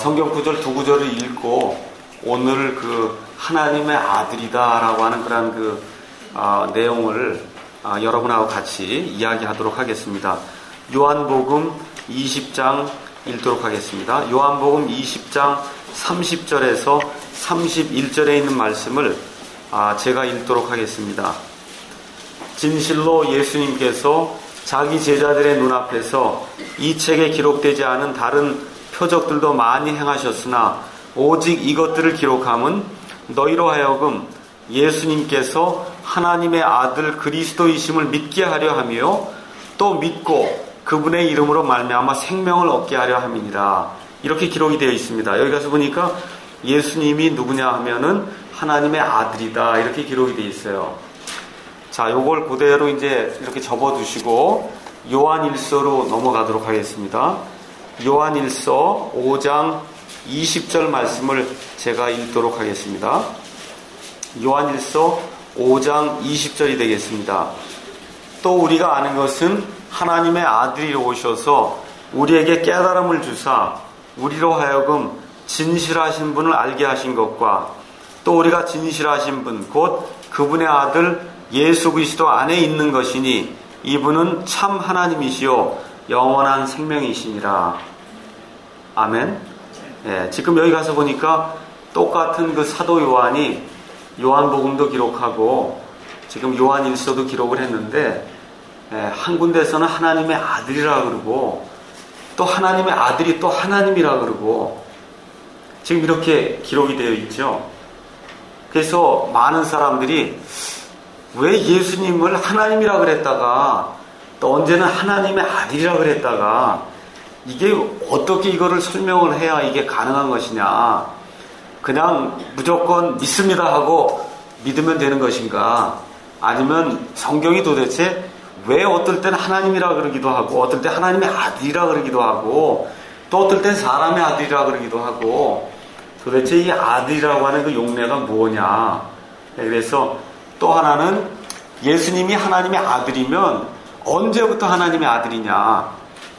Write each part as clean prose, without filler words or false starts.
성경 구절 두 구절을 읽고 오늘 그 하나님의 아들이다라고 하는 그런 내용을 여러분하고 같이 이야기하도록 하겠습니다. 요한복음 20장 읽도록 하겠습니다. 요한복음 20장 30절에서 31절에 있는 말씀을 제가 읽도록 하겠습니다. 진실로 예수님께서 자기 제자들의 눈앞에서 이 책에 기록되지 않은 다른 표적들도 많이 행하셨으나 오직 이것들을 기록함은 너희로 하여금 예수님께서 하나님의 아들 그리스도이심을 믿게 하려 하며 또 믿고 그분의 이름으로 말미암아 생명을 얻게 하려 함이니라. 이렇게 기록이 되어 있습니다. 여기 가서 보니까 예수님이 누구냐 하면은 하나님의 아들이다. 이렇게 기록이 되어 있어요. 자, 요걸 그대로 이제 이렇게 접어두시고 요한일서로 넘어가도록 하겠습니다. 요한일서 5장 20절 말씀을 제가 읽도록 하겠습니다. 요한일서 5장 20절이 되겠습니다. 또 우리가 아는 것은 하나님의 아들이 오셔서 우리에게 깨달음을 주사 우리로 하여금 진실하신 분을 알게 하신 것과 또 우리가 진실하신 분 곧 그분의 아들 예수 그리스도 안에 있는 것이니 이분은 참 하나님이시요 영원한 생명이시니라. 아멘. 예, 지금 여기 가서 보니까 똑같은 그 사도 요한이 요한복음도 기록하고 지금 요한일서도 기록을 했는데 한 군데서는 하나님의 아들이라 그러고 또 하나님의 아들이 또 하나님이라 그러고 지금 이렇게 기록이 되어 있죠. 그래서 많은 사람들이 왜 예수님을 하나님이라 그랬다가 또 언제는 하나님의 아들이라 그랬다가 이게 어떻게 이거를 설명을 해야 이게 가능한 것이냐, 그냥 무조건 믿습니다 하고 믿으면 되는 것인가, 아니면 성경이 도대체 왜 어떨 땐 하나님이라 그러기도 하고 어떨 때 하나님의 아들이라 그러기도 하고 또 어떨 땐 사람의 아들이라 그러기도 하고 도대체 이 아들이라고 하는 그 용례가 뭐냐. 그래서 또 하나는 예수님이 하나님의 아들이면 언제부터 하나님의 아들이냐,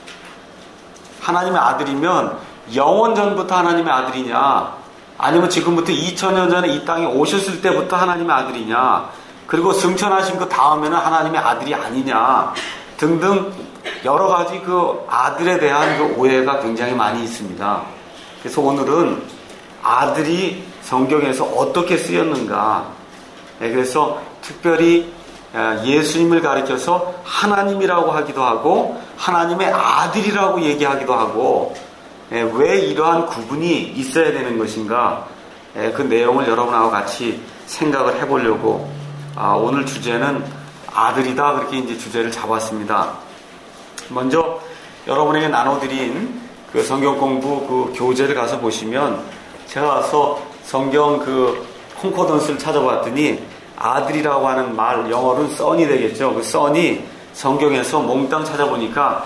하나님의 아들이면 영원 전부터 하나님의 아들이냐, 아니면 지금부터 2000년 전에 이 땅에 오셨을 때부터 하나님의 아들이냐, 그리고 승천하신 그 다음에는 하나님의 아들이 아니냐 등등 여러 가지 그 아들에 대한 그 오해가 굉장히 많이 있습니다. 그래서 오늘은 아들이 성경에서 어떻게 쓰였는가, 그래서 특별히 예수님을 가리켜서 하나님이라고 하기도 하고 하나님의 아들이라고 얘기하기도 하고 왜 이러한 구분이 있어야 되는 것인가, 그 내용을 여러분하고 같이 생각을 해보려고 오늘 주제는 아들이다, 그렇게 이제 주제를 잡았습니다. 먼저 여러분에게 나눠드린 그 성경 공부 그 교재를 가서 보시면 제가 가서 성경 그 콩코던스를 찾아봤더니 아들이라고 하는 말, 영어로는 son이 되겠죠. 그 son이 성경에서 몽땅 찾아보니까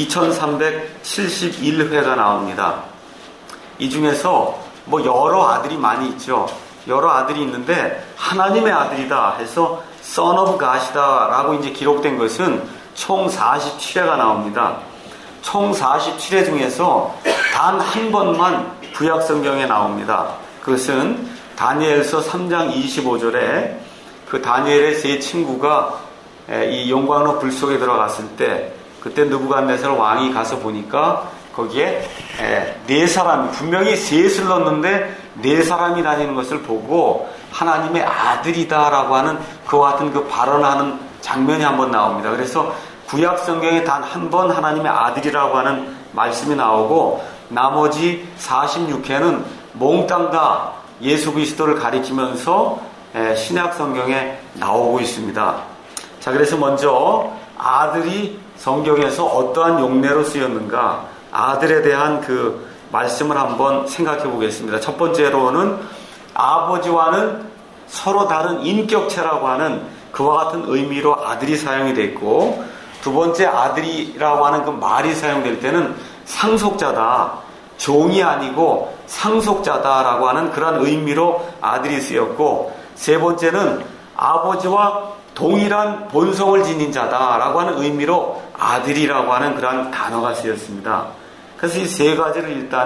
2371회가 나옵니다. 이 중에서 뭐 여러 아들이 많이 있죠. 여러 아들이 있는데 하나님의 아들이다 해서 Son of God이다 라고 이제 기록된 것은 총 47회가 나옵니다. 총 47회 중에서 단 한 번만 구약 성경에 나옵니다. 그것은 다니엘서 3장 25절에 그 다니엘의 세 친구가 이 용광로 불 속에 들어갔을 때 그때 느부갓네살 왕이 가서 보니까 거기에 네 사람이, 분명히 셋을 넣었는데 네 사람이 다니는 것을 보고 하나님의 아들이다라고 하는 그와 같은 그 발언하는 장면이 한번 나옵니다. 그래서 구약 성경에 단 한 번 하나님의 아들이라고 하는 말씀이 나오고 나머지 46회는 몽땅 다 예수 그리스도를 가리키면서 신약 성경에 나오고 있습니다. 자, 그래서 먼저 아들이 성경에서 어떠한 용례로 쓰였는가, 아들에 대한 그 말씀을 한번 생각해 보겠습니다. 첫 번째로는 아버지와는 서로 다른 인격체라고 하는 그와 같은 의미로 아들이 사용이 됐고, 두 번째 아들이라고 하는 그 말이 사용될 때는 상속자다, 종이 아니고 상속자다라고 하는 그런 의미로 아들이 쓰였고, 세 번째는 아버지와 동일한 본성을 지닌 자다라고 하는 의미로 아들이라고 하는 그런 단어가 쓰였습니다. 그래서 이 세 가지를 일단은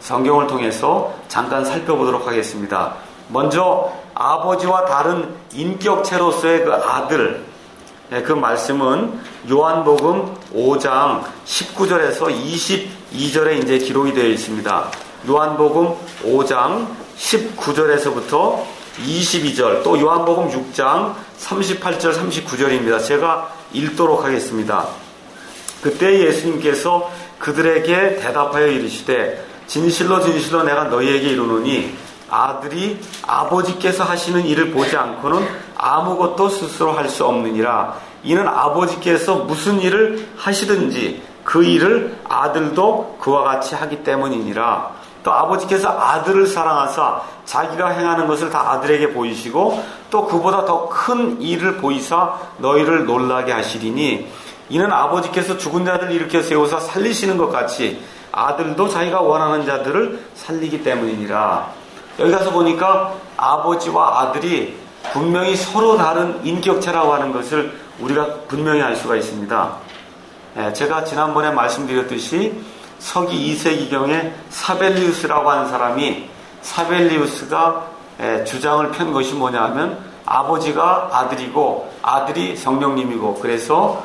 성경을 통해서 잠깐 살펴보도록 하겠습니다. 먼저 아버지와 다른 인격체로서의 그 아들, 그 말씀은 요한복음 5장 19절에서 22절에 이제 기록이 되어 있습니다. 요한복음 5장 19절에서부터 22절, 또 요한복음 6장 38절 39절입니다. 제가 읽도록 하겠습니다. 그때 예수님께서 그들에게 대답하여 이르시되 진실로 진실로 내가 너희에게 이르노니 아들이 아버지께서 하시는 일을 보지 않고는 아무것도 스스로 할 수 없느니라. 이는 아버지께서 무슨 일을 하시든지 그 일을 아들도 그와 같이 하기 때문이니라. 또 아버지께서 아들을 사랑하사 자기가 행하는 것을 다 아들에게 보이시고 또 그보다 더 큰 일을 보이사 너희를 놀라게 하시리니 이는 아버지께서 죽은 자들을 일으켜 세우사 살리시는 것 같이 아들도 자기가 원하는 자들을 살리기 때문이니라. 여기 가서 보니까 아버지와 아들이 분명히 서로 다른 인격체라고 하는 것을 우리가 분명히 알 수가 있습니다. 제가 지난번에 말씀드렸듯이 서기 2세기경에 사벨리우스라고 하는 사람이, 사벨리우스가 주장을 편 것이 뭐냐 하면 아버지가 아들이고 아들이 성령님이고, 그래서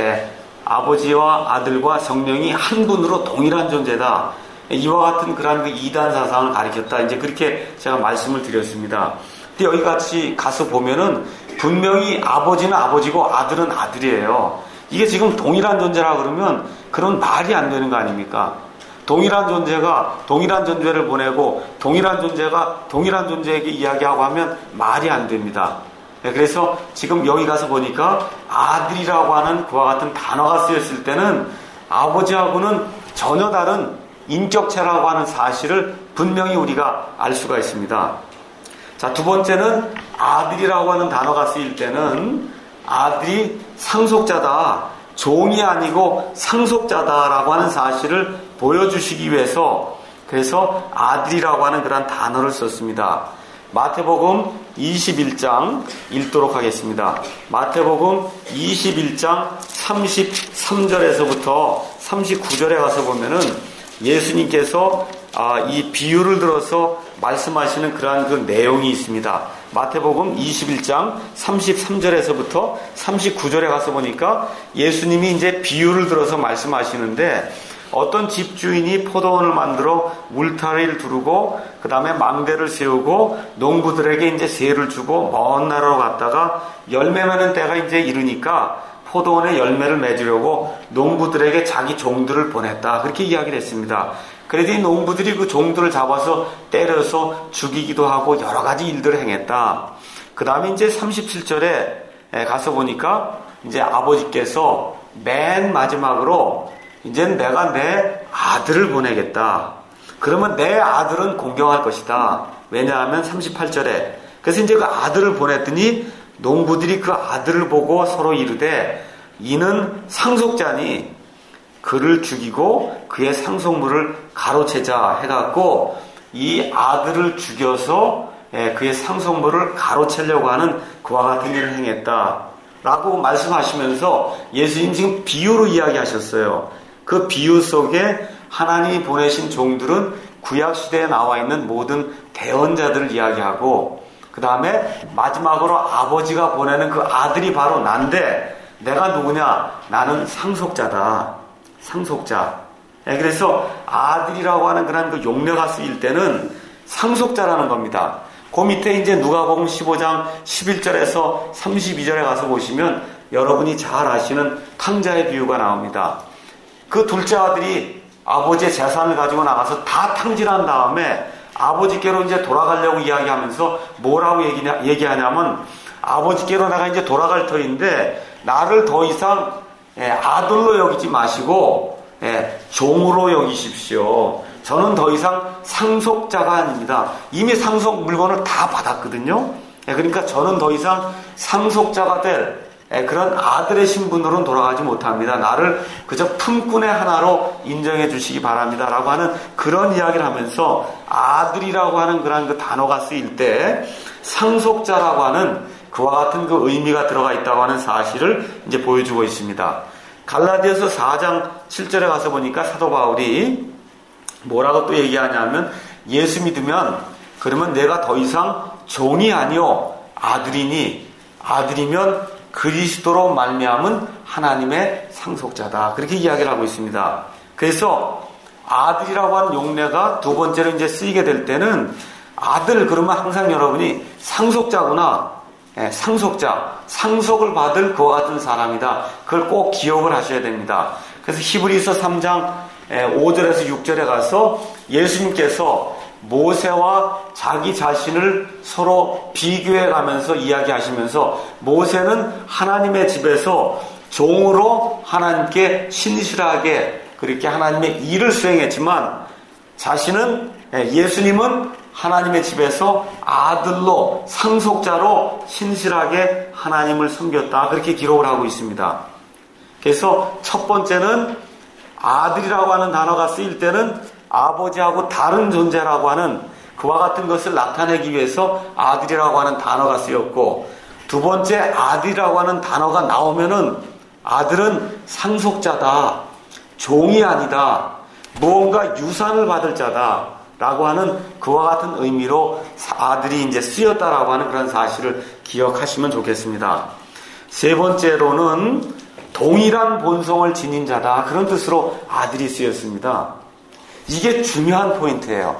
아버지와 아들과 성령이 한 분으로 동일한 존재다, 이와 같은 그런 그 이단 사상을 가리켰다, 이제 그렇게 제가 말씀을 드렸습니다. 근데 여기 같이 가서 보면은 분명히 아버지는 아버지고 아들은 아들이에요. 이게 지금 동일한 존재라 그러면 그런 말이 안 되는 거 아닙니까? 동일한 존재가 동일한 존재를 보내고 동일한 존재가 동일한 존재에게 이야기하고 하면 말이 안 됩니다. 그래서 지금 여기 가서 보니까 아들이라고 하는 그와 같은 단어가 쓰였을 때는 아버지하고는 전혀 다른 인격체라고 하는 사실을 분명히 우리가 알 수가 있습니다. 자, 두 번째는 아들이라고 하는 단어가 쓰일 때는 아들이 상속자다, 종이 아니고 상속자다라고 하는 사실을 보여주시기 위해서 그래서 아들이라고 하는 그런 단어를 썼습니다. 마태복음 21장 읽도록 하겠습니다. 마태복음 21장 33절에서부터 39절에 가서 보면은 예수님께서 이 비유를 들어서 말씀하시는 그러한 그 내용이 있습니다. 마태복음 21장 33절에서부터 39절에 가서 보니까 예수님이 이제 비유를 들어서 말씀하시는데, 어떤 집주인이 포도원을 만들어 울타리를 두르고 그 다음에 망대를 세우고 농부들에게 이제 세를 주고 먼 나라로 갔다가 열매 맺는 때가 이제 이르니까 포도원에 열매를 맺으려고 농부들에게 자기 종들을 보냈다, 그렇게 이야기를 했습니다. 그래도 이 농부들이 그 종들을 잡아서 때려서 죽이기도 하고 여러 가지 일들을 행했다. 그 다음에 이제 37절에 가서 보니까 이제 아버지께서 맨 마지막으로 이제 내가 내 아들을 보내겠다. 그러면 내 아들은 공경할 것이다. 왜냐하면 38절에 그래서 이제 그 아들을 보냈더니 농부들이 그 아들을 보고 서로 이르되 이는 상속자니 그를 죽이고 그의 상속물을 가로채자 해갖고 이 아들을 죽여서 그의 상속물을 가로채려고 하는 그와 같은 일을 행했다 라고 말씀하시면서 예수님 지금 비유로 이야기하셨어요. 그 비유 속에 하나님이 보내신 종들은 구약시대에 나와 있는 모든 대언자들을 이야기하고 그 다음에 마지막으로 아버지가 보내는 그 아들이 바로 난데 내가 누구냐? 나는 상속자다. 상속자. 그래서 아들이라고 하는 그런 그 용례가 쓰일 때는 상속자라는 겁니다. 그 밑에 이제 누가복음 15장 11절에서 32절에 가서 보시면 여러분이 잘 아시는 탕자의 비유가 나옵니다. 그 둘째 아들이 아버지의 재산을 가지고 나가서 다 탕진한 다음에 아버지께로 이제 돌아가려고 이야기하면서 뭐라고 얘기하냐면 아버지께로 내가 이제 돌아갈 터인데 나를 더 이상 아들로 여기지 마시고 종으로 여기십시오. 저는 더 이상 상속자가 아닙니다. 이미 상속 물건을 다 받았거든요. 그러니까 저는 더 이상 상속자가 될 그런 아들의 신분으로는 돌아가지 못합니다. 나를 그저 품꾼의 하나로 인정해 주시기 바랍니다. 라고 하는 그런 이야기를 하면서 아들이라고 하는 그런 그 단어가 쓰일 때 상속자라고 하는 그와 같은 그 의미가 들어가 있다고 하는 사실을 이제 보여주고 있습니다. 갈라디아서 4장 7절에 가서 보니까 사도 바울이 뭐라고 또 얘기하냐면 예수 믿으면 그러면 내가 더 이상 종이 아니요 아들이니 아들이면 그리스도로 말미암은 하나님의 상속자다. 그렇게 이야기를 하고 있습니다. 그래서 아들이라고 하는 용례가 두 번째로 이제 쓰이게 될 때는 아들 그러면 항상 여러분이 상속자구나. 상속자, 상속을 받을 그와 같은 사람이다. 그걸 꼭 기억을 하셔야 됩니다. 그래서 히브리서 3장 5절에서 6절에 가서 예수님께서 모세와 자기 자신을 서로 비교해 가면서 이야기하시면서 모세는 하나님의 집에서 종으로 하나님께 신실하게 그렇게 하나님의 일을 수행했지만 예수님은 하나님의 집에서 아들로 상속자로 신실하게 하나님을 섬겼다. 그렇게 기록을 하고 있습니다. 그래서 첫 번째는 아들이라고 하는 단어가 쓰일 때는 아버지하고 다른 존재라고 하는 그와 같은 것을 나타내기 위해서 아들이라고 하는 단어가 쓰였고, 두 번째 아들이라고 하는 단어가 나오면은 아들은 상속자다, 종이 아니다, 무언가 유산을 받을 자다 라고 하는 그와 같은 의미로 아들이 이제 쓰였다라고 하는 그런 사실을 기억하시면 좋겠습니다. 세 번째로는 동일한 본성을 지닌 자다, 그런 뜻으로 아들이 쓰였습니다. 이게 중요한 포인트예요.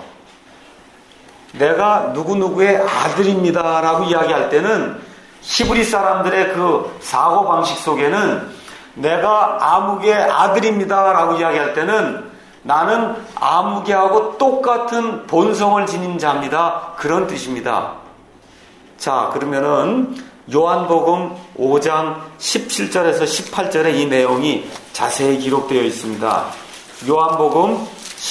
내가 누구누구의 아들입니다 라고 이야기할 때는 히브리 사람들의 그 사고방식 속에는 내가 아무개 아들입니다 라고 이야기할 때는 나는 아무개하고 똑같은 본성을 지닌 자입니다, 그런 뜻입니다. 자, 그러면은 요한복음 5장 17절에서 18절에 이 내용이 자세히 기록되어 있습니다. 요한복음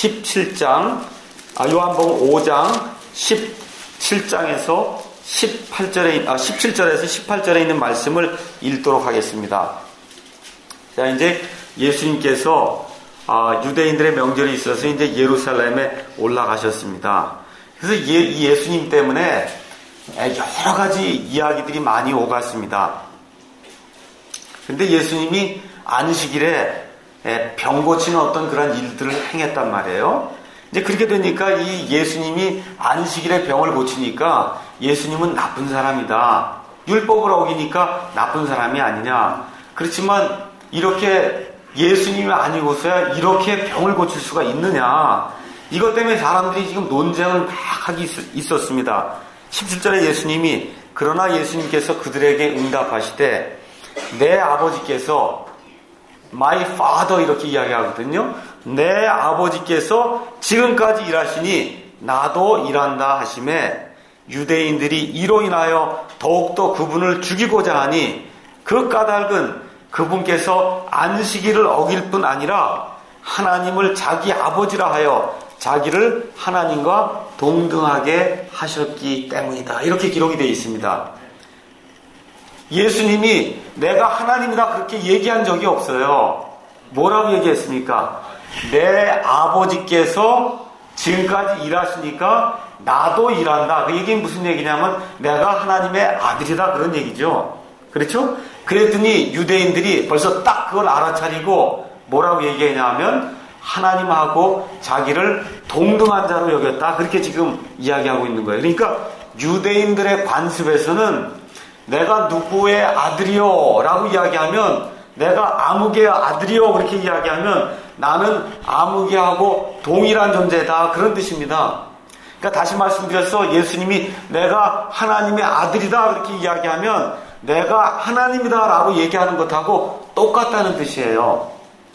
5장 17장에서 17절에서 18절에 있는 말씀을 읽도록 하겠습니다. 자, 이제 예수님께서 유대인들의 명절이 있어서 이제 예루살렘에 올라가셨습니다. 그래서 이 예수님 때문에 여러 가지 이야기들이 많이 오갔습니다. 그런데 예수님이 안식일에 병 고치는 어떤 그런 일들을 행했단 말이에요. 이제 그렇게 되니까 이 예수님이 안식일에 병을 고치니까 예수님은 나쁜 사람이다, 율법을 어기니까 나쁜 사람이 아니냐. 그렇지만 이렇게 예수님이 아니고서야 이렇게 병을 고칠 수가 있느냐, 이것 때문에 사람들이 지금 논쟁을 막 하기 있었습니다. 17절에 예수님이, 그러나 예수님께서 그들에게 응답하시되 내 아버지께서, my father 이렇게 이야기하거든요. 내 아버지께서 지금까지 일하시니 나도 일한다 하시매, 유대인들이 이로 인하여 더욱더 그분을 죽이고자 하니 그 까닭은 그분께서 안식일을 어길 뿐 아니라 하나님을 자기 아버지라 하여 자기를 하나님과 동등하게 하셨기 때문이다. 이렇게 기록이 되어 있습니다. 예수님이 내가 하나님이다 그렇게 얘기한 적이 없어요. 뭐라고 얘기했습니까? 내 아버지께서 지금까지 일하시니까 나도 일한다. 그 얘기는 무슨 얘기냐면 내가 하나님의 아들이다, 그런 얘기죠. 그렇죠? 그랬더니 유대인들이 벌써 딱 그걸 알아차리고 뭐라고 얘기했냐면 하나님하고 자기를 동등한 자로 여겼다, 그렇게 지금 이야기하고 있는 거예요. 그러니까 유대인들의 관습에서는 내가 누구의 아들이요 라고 이야기하면, 내가 아무개의 아들이요 그렇게 이야기하면 나는 아무개하고 동일한 존재다, 그런 뜻입니다. 그러니까 다시 말씀드려서 예수님이 내가 하나님의 아들이다 그렇게 이야기하면 내가 하나님이다 라고 얘기하는 것하고 똑같다는 뜻이에요.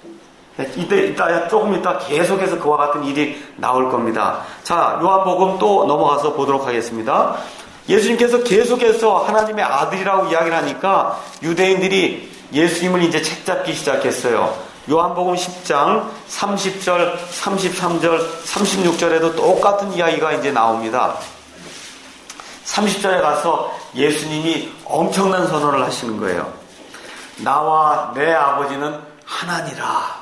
조금 이따 계속해서 그와 같은 일이 나올 겁니다. 자, 요한복음 또 넘어가서 보도록 하겠습니다. 예수님께서 계속해서 하나님의 아들이라고 이야기를 하니까 유대인들이 예수님을 이제 책잡기 시작했어요. 요한복음 10장 30절, 33절, 36절에도 똑같은 이야기가 이제 나옵니다. 30절에 가서 예수님이 엄청난 선언을 하시는 거예요. 나와 내 아버지는 하나니라.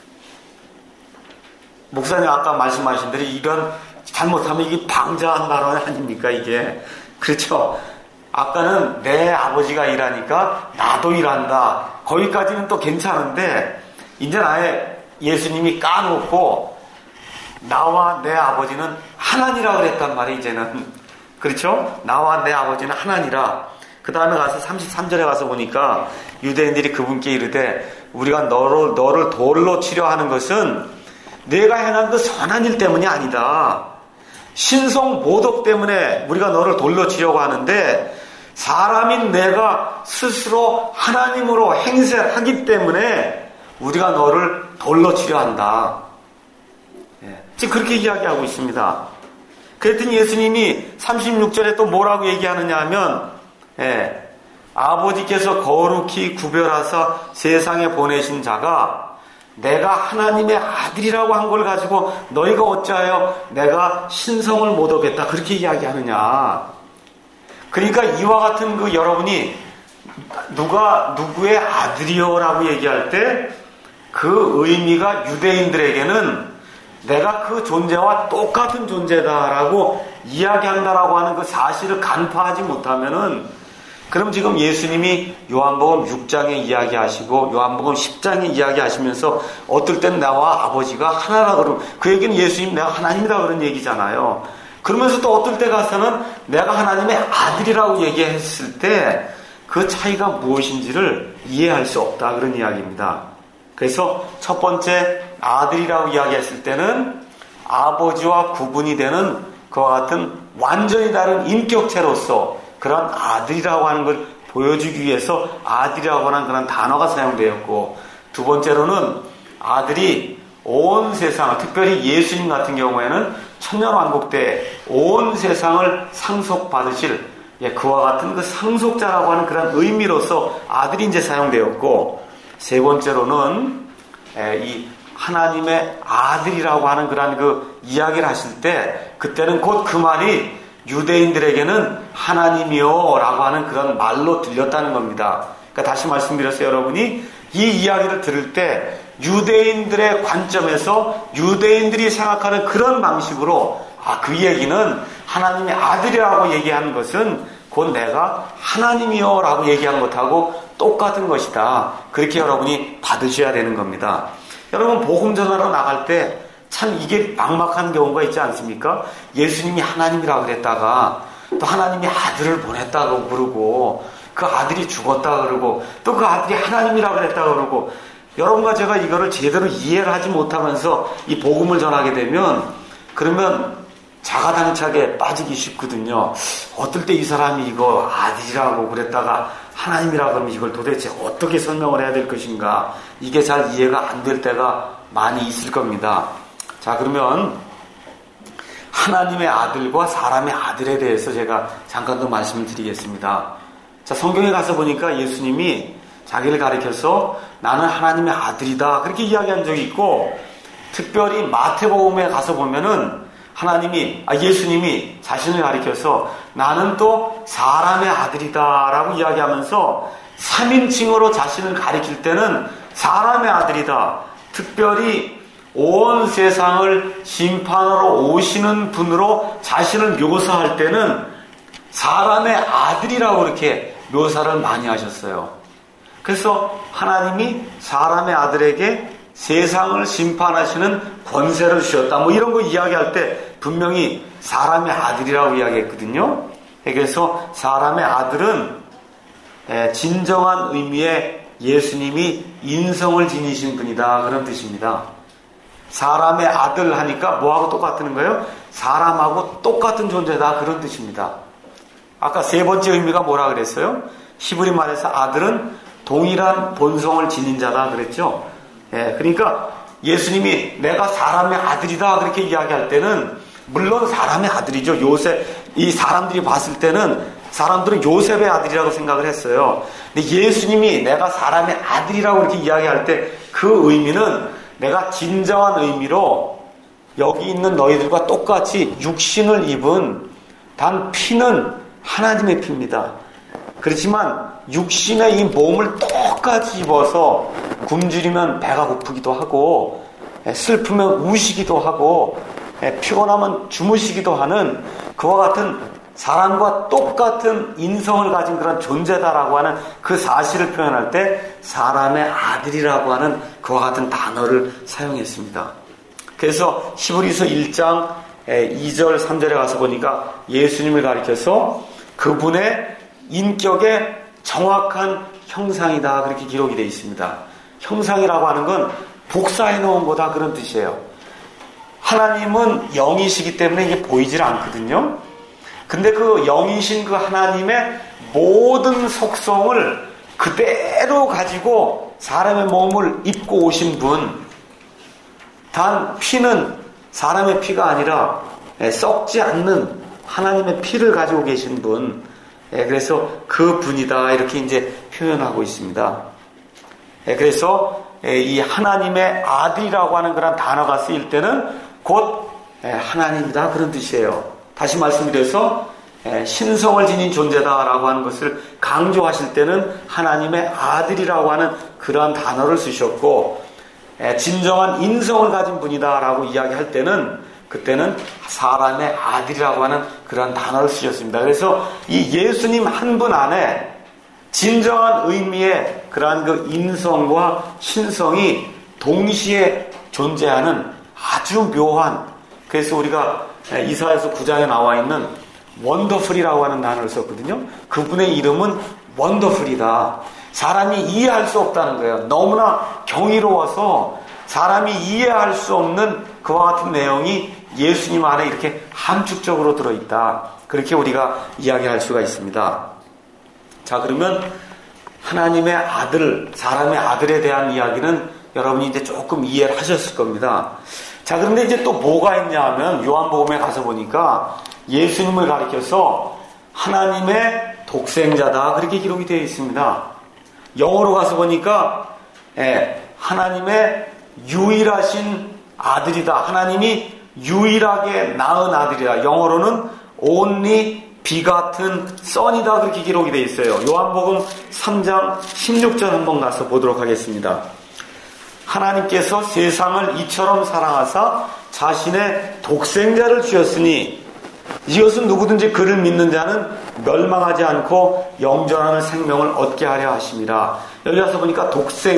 목사님 아까 말씀하신 대로 이건 잘못하면 이게 방자한 발언 아닙니까, 이게? 그렇죠? 아까는 내 아버지가 일하니까 나도 일한다, 거기까지는 또 괜찮은데 이제 아예 예수님이 까놓고 나와 내 아버지는 하나니라 그랬단 말이에요, 이제는. 그렇죠? 나와 내 아버지는 하나니라. 그 다음에 가서 33절에 가서 보니까 유대인들이 그분께 이르되 우리가 너를 돌로 치려 하는 것은 내가 행한 그 선한 일 때문이 아니다. 신성 모독 때문에 우리가 너를 돌로 치려고 하는데 사람인 내가 스스로 하나님으로 행세하기 때문에 우리가 너를 돌로 치려 한다. 지금 그렇게 이야기하고 있습니다. 그랬더니 예수님이 36절에 또 뭐라고 얘기하느냐 하면 아버지께서 거룩히 구별하사 세상에 보내신 자가 내가 하나님의 아들이라고 한 걸 가지고 너희가 어찌하여 내가 신성을 못 얻겠다 그렇게 이야기하느냐. 그러니까 이와 같은 그 여러분이 누가 누구의 아들이요 라고 얘기할 때 그 의미가 유대인들에게는 내가 그 존재와 똑같은 존재다라고 이야기한다라고 하는 그 사실을 간파하지 못하면은 그럼 지금 예수님이 요한복음 6장에 이야기하시고 요한복음 10장에 이야기하시면서 어떨 땐 나와 아버지가 하나라 그러고 그 얘기는 예수님 내가 하나님이다 그런 얘기잖아요. 그러면서 또 어떨 때 가서는 내가 하나님의 아들이라고 얘기했을 때 그 차이가 무엇인지를 이해할 수 없다 그런 이야기입니다. 그래서 첫 번째 아들이라고 이야기했을 때는 아버지와 구분이 되는 그와 같은 완전히 다른 인격체로서 그런 아들이라고 하는 걸 보여주기 위해서 아들이라고 하는 그런 단어가 사용되었고 두 번째로는 아들이 온 세상을 특별히 예수님 같은 경우에는 천년왕국 때 온 세상을 상속받으실 그와 같은 그 상속자라고 하는 그런 의미로서 아들이 이제 사용되었고 세 번째로는 이 하나님의 아들이라고 하는 그런 그 이야기를 하실 때 그때는 곧 그 말이 유대인들에게는 하나님이요 라고 하는 그런 말로 들렸다는 겁니다. 그러니까 다시 말씀드렸어요. 여러분이 이 이야기를 들을 때 유대인들의 관점에서 유대인들이 생각하는 그런 방식으로 그 얘기는 하나님의 아들이라고 얘기하는 것은 곧 내가 하나님이요 라고 얘기한 것하고 똑같은 것이다. 그렇게 여러분이 받으셔야 되는 겁니다. 여러분 복음 전하러 나갈 때 참 이게 막막한 경우가 있지 않습니까? 예수님이 하나님이라고 그랬다가 또 하나님이 아들을 보냈다고 그러고 그 아들이 죽었다 그러고 또 그 아들이 하나님이라고 그랬다 그러고 여러분과 제가 이거를 제대로 이해를 하지 못하면서 이 복음을 전하게 되면 그러면 자가당착에 빠지기 쉽거든요. 어떨 때 이 사람이 이거 아들이라고 그랬다가 하나님이라고 하면 이걸 도대체 어떻게 설명을 해야 될 것인가 이게 잘 이해가 안 될 때가 많이 있을 겁니다. 자, 그러면 하나님의 아들과 사람의 아들에 대해서 제가 잠깐 더 말씀을 드리겠습니다. 자, 성경에 가서 보니까 예수님이 자기를 가리켜서 나는 하나님의 아들이다 그렇게 이야기한 적이 있고 특별히 마태복음에 가서 보면은 예수님이 자신을 가리켜서 나는 또 사람의 아들이다 라고 이야기하면서 3인칭으로 자신을 가리킬 때는 사람의 아들이다. 특별히 온 세상을 심판하러 오시는 분으로 자신을 묘사할 때는 사람의 아들이라고 이렇게 묘사를 많이 하셨어요. 그래서 하나님이 사람의 아들에게 세상을 심판하시는 권세를 주셨다. 이런 거 이야기할 때 분명히 사람의 아들이라고 이야기했거든요. 그래서 사람의 아들은 진정한 의미의 예수님이 인성을 지니신 분이다. 그런 뜻입니다. 사람의 아들 하니까 뭐하고 똑같은 거예요? 사람하고 똑같은 존재다. 그런 뜻입니다. 아까 세 번째 의미가 뭐라 그랬어요? 히브리 말에서 아들은 동일한 본성을 지닌 자다 그랬죠. 그러니까 예수님이 내가 사람의 아들이다 그렇게 이야기할 때는 물론 사람의 아들이죠. 이 사람들이 봤을 때는 사람들은 요셉의 아들이라고 생각을 했어요. 근데 예수님이 내가 사람의 아들이라고 이렇게 이야기할 때 그 의미는 내가 진정한 의미로 여기 있는 너희들과 똑같이 육신을 입은 단 피는 하나님의 피입니다. 그렇지만 육신의 이 몸을 똑같이 입어서 굶주리면 배가 고프기도 하고 슬프면 우시기도 하고 피곤하면 주무시기도 하는 그와 같은 사람과 똑같은 인성을 가진 그런 존재다라고 하는 그 사실을 표현할 때 사람의 아들이라고 하는 그와 같은 단어를 사용했습니다. 그래서 히브리서 1장 2절 3절에 가서 보니까 예수님을 가리켜서 그분의 인격의 정확한 형상이다 그렇게 기록이 되어 있습니다. 형상이라고 하는 건 복사해 놓은 거다 그런 뜻이에요. 하나님은 영이시기 때문에 이게 보이질 않거든요. 근데 그 영이신 그 하나님의 모든 속성을 그대로 가지고 사람의 몸을 입고 오신 분, 단 피는 사람의 피가 아니라 썩지 않는 하나님의 피를 가지고 계신 분, 그래서 그 분이다 이렇게 이제 표현하고 있습니다. 그래서 이 하나님의 아들이라고 하는 그런 단어가 쓰일 때는 곧 하나님이다 그런 뜻이에요. 다시 말씀드려서 신성을 지닌 존재다라고 하는 것을 강조하실 때는 하나님의 아들이라고 하는 그러한 단어를 쓰셨고, 진정한 인성을 가진 분이다라고 이야기할 때는 그때는 사람의 아들이라고 하는 그러한 단어를 쓰셨습니다. 그래서 이 예수님 한 분 안에 진정한 의미의 그러한 그 인성과 신성이 동시에 존재하는 아주 묘한, 그래서 우리가 이사야서 9장에 나와 있는 원더풀이라고 하는 단어를 썼거든요. 그분의 이름은 원더풀이다. 사람이 이해할 수 없다는 거예요. 너무나 경이로워서 사람이 이해할 수 없는 그와 같은 내용이 예수님 안에 이렇게 함축적으로 들어있다. 그렇게 우리가 이야기할 수가 있습니다. 자, 그러면 하나님의 아들, 사람의 아들에 대한 이야기는 여러분이 이제 조금 이해를 하셨을 겁니다. 자, 그런데 이제 또 뭐가 있냐 하면 요한복음에 가서 보니까 예수님을 가리켜서 하나님의 독생자다 그렇게 기록이 되어 있습니다. 영어로 가서 보니까 하나님의 유일하신 아들이다. 하나님이 유일하게 낳은 아들이다. 영어로는 only begotten son이다 그렇게 기록이 되어 있어요. 요한복음 3장 16절 한번 가서 보도록 하겠습니다. 하나님께서 세상을 이처럼 사랑하사 자신의 독생자를 주셨으니 이것은 누구든지 그를 믿는 자는 멸망하지 않고 영존하는 생명을 얻게 하려 하심이라. 여기 가서 보니까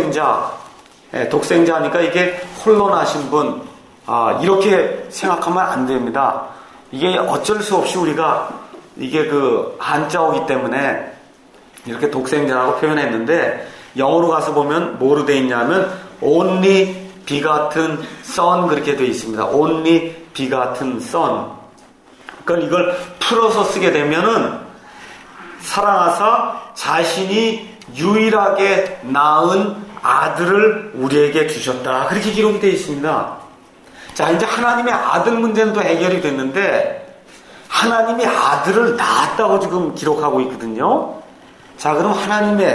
독생자 하니까 이게 홀로 나신 분, 이렇게 생각하면 안 됩니다. 이게 어쩔 수 없이 우리가 이게 그 한자어이기 때문에 이렇게 독생자라고 표현했는데, 영어로 가서 보면 뭐로 되어 있냐면 only begotten son 그렇게 되어 있습니다. only begotten son. 그러니까 이걸 풀어서 쓰게 되면은 사랑하사 자신이 유일하게 낳은 아들을 우리에게 주셨다 그렇게 기록이 되어 있습니다. 자, 이제 하나님의 아들 문제는 또 해결이 됐는데 하나님이 아들을 낳았다고 지금 기록하고 있거든요. 자, 그럼 하나님의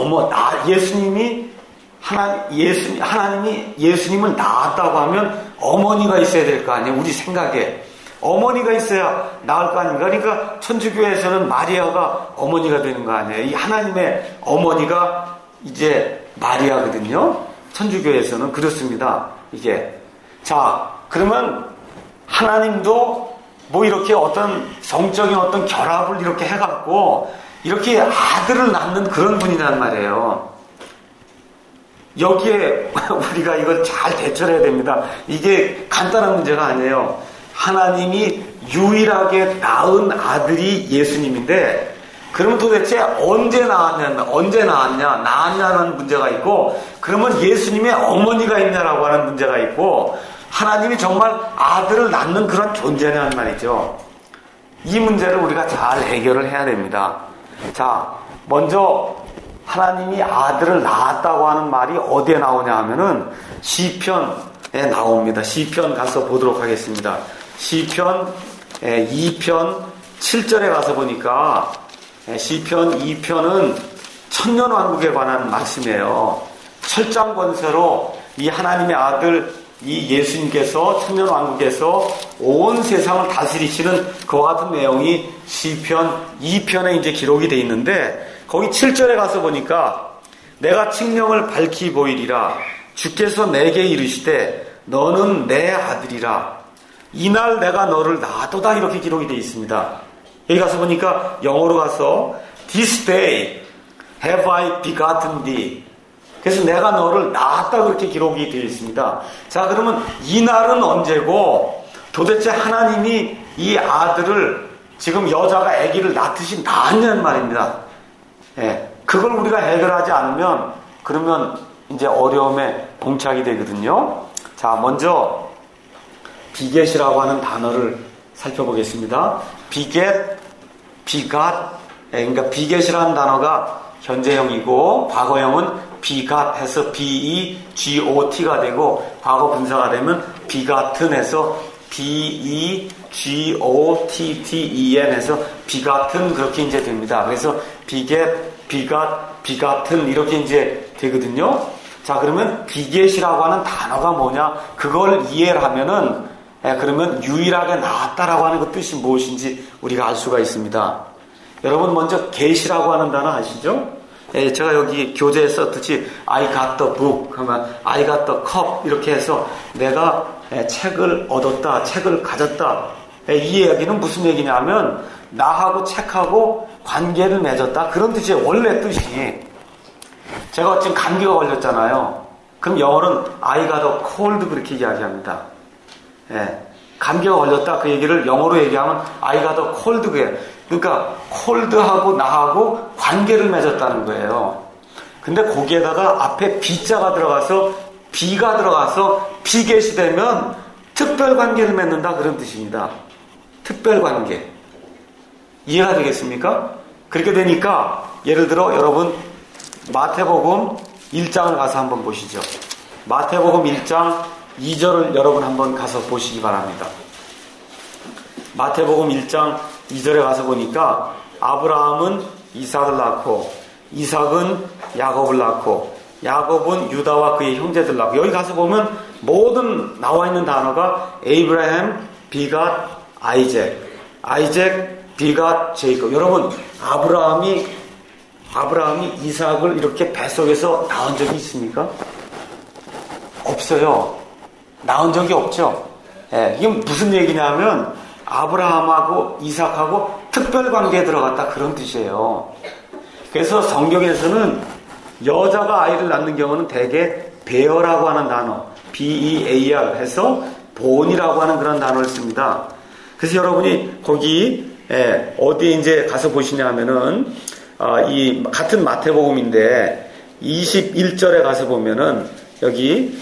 하나님이 예수님을 낳았다고 하면 어머니가 있어야 될 거 아니에요. 우리 생각에 어머니가 있어야 낳을 거 아닙니까? 그러니까 천주교에서는 마리아가 어머니가 되는 거 아니에요. 이 하나님의 어머니가 이제 마리아거든요. 천주교에서는 그렇습니다. 이게. 자, 그러면 하나님도 뭐 이렇게 어떤 성적인 어떤 결합을 이렇게 해갖고 이렇게 아들을 낳는 그런 분이란 말이에요. 여기에 우리가 이걸 잘 대처해야 됩니다. 이게 간단한 문제가 아니에요. 하나님이 유일하게 낳은 아들이 예수님인데, 그러면 도대체 언제 낳았냐는 문제가 있고, 그러면 예수님의 어머니가 있냐라고 하는 문제가 있고, 하나님이 정말 아들을 낳는 그런 존재냐는 말이죠. 이 문제를 우리가 잘 해결을 해야 됩니다. 자, 먼저 하나님이 아들을 낳았다고 하는 말이 어디에 나오냐 하면은 시편에 나옵니다. 시편 가서 보도록 하겠습니다. 시편 2편 7절에 가서 보니까 시편 2편은 천년왕국에 관한 말씀이에요. 철장권세로 이 하나님의 아들 이 예수님께서 천년왕국에서 온 세상을 다스리시는 그와 같은 내용이 시편 2편에 이제 기록이 되어 있는데, 거기 7절에 가서 보니까 내가 칙령을 밝히 보이리라. 주께서 내게 이르시되 너는 내 아들이라. 이날 내가 너를 낳았도다. 이렇게 기록이 되어 있습니다. 여기 가서 보니까 영어로 가서 This day have I begotten thee. 그래서 내가 너를 낳았다 그렇게 기록이 되어 있습니다. 자, 그러면 이 날은 언제고 도대체 하나님이 이 아들을 지금 여자가 아기를 낳듯이 낳았냐는 말입니다. 예, 그걸 우리가 해결하지 않으면 그러면 이제 어려움에 봉착이 되거든요. 자, 먼저 비겟이라고 하는 단어를 살펴보겠습니다. 비겟, 비갓, 그러니까 비겟이라는 단어가 현재형이고 과거형은 비갓 해서 B-E-G-O-T가 되고 과거 분사가 되면 비갓은 해서 B-E-G-O-T-T-E-N 해서 비갓은 그렇게 이제 됩니다. 그래서 비겟, 비갓, 비갓은 이렇게 이제 되거든요. 자, 그러면 비겟이라고 하는 단어가 뭐냐? 그걸 이해를 하면은 그러면 유일하게 낳았다라고 하는 그 뜻이 무엇인지 우리가 알 수가 있습니다. 여러분 먼저 get이라고 하는 단어 아시죠? 제가 여기 교재에 썼듯이 I got the book 하면 I got the cup 이렇게 해서 내가 책을 얻었다, 책을 가졌다. 이 이야기는 무슨 얘기냐면 나하고 책하고 관계를 맺었다 그런 뜻이에요. 원래 뜻이. 제가 지금 감기가 걸렸잖아요. 그럼 영어로는 I got a cold 그렇게 이야기합니다. 감기가 걸렸다 그 얘기를 영어로 얘기하면 I got a cold 그래요. 그러니까 콜드하고 나하고 관계를 맺었다는 거예요. 근데 거기에다가 앞에 비자가 들어가서 비가 들어가서 비겟이 되면 특별 관계를 맺는다 그런 뜻입니다. 특별 관계. 이해가 되겠습니까? 그렇게 되니까 예를 들어 여러분 마태복음 1장을 가서 한번 보시죠. 마태복음 1장 2절을 여러분 한번 가서 보시기 바랍니다. 마태복음 1장 2절에 가서 보니까 아브라함은 이삭을 낳고 이삭은 야곱을 낳고 야곱은 유다와 그의 형제들 낳고 여기 가서 보면 모든 나와 있는 단어가 에이브라햄, 비갓, 아이잭, 아이잭, 비갓, 제이콥. 여러분 아브라함이 이삭을 이렇게 뱃속에서 낳은 적이 있습니까? 없어요. 낳은 적이 없죠. 이게 무슨 얘기냐면 아브라함하고 이삭하고 특별 관계에 들어갔다 그런 뜻이에요. 그래서 성경에서는 여자가 아이를 낳는 경우는 대개 베어라고 하는 단어 B-E-A-R 해서 본이라고 하는 그런 단어를 씁니다. 그래서 여러분이 거기 어디에 이제 가서 보시냐면은 이 같은 마태복음인데 21절에 가서 보면은 여기